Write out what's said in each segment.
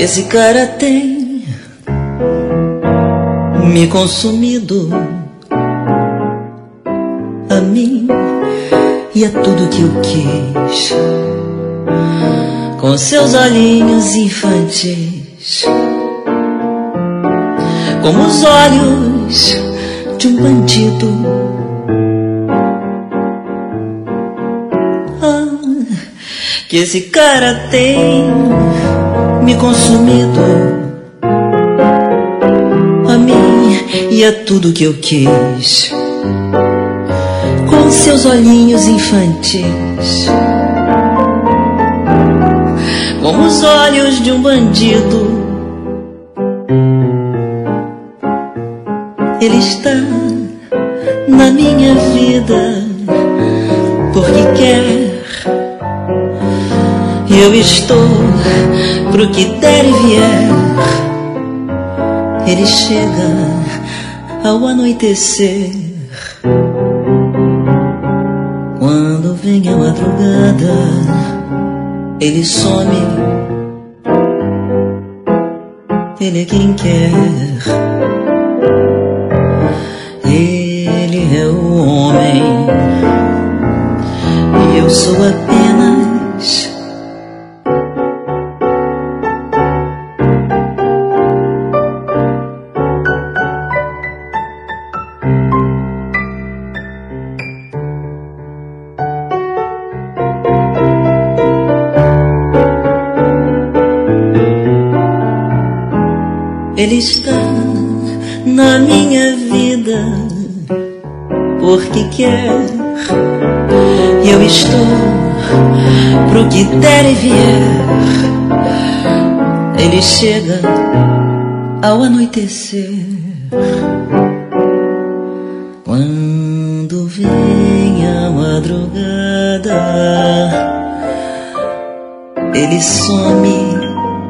esse cara tem me consumido, a mim e a tudo que eu quis, com seus olhinhos infantis, como os olhos de um bandido. Que esse cara tem me consumido, a mim e a tudo que eu quis, com seus olhinhos infantis, como os olhos de um bandido. Ele está na minha vida porque quer, e eu estou pro que der e vier. Ele chega ao anoitecer, quando vem a madrugada, ele some. Ele é quem quer, ele é o homem, e eu sou apenas ele está na minha vida porque quer, e eu estou pro que der e vier. Ele chega ao anoitecer, quando vem a madrugada, ele some.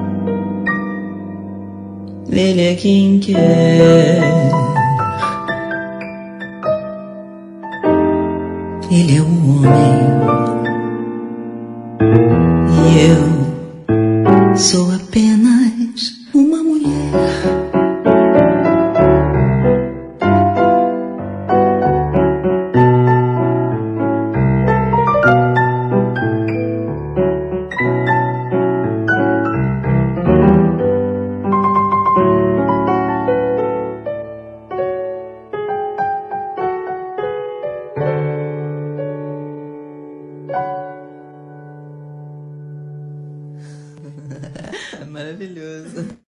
Ele é quem quer, ele é o homem, e eu sou apenas uma mulher. Maravilhoso.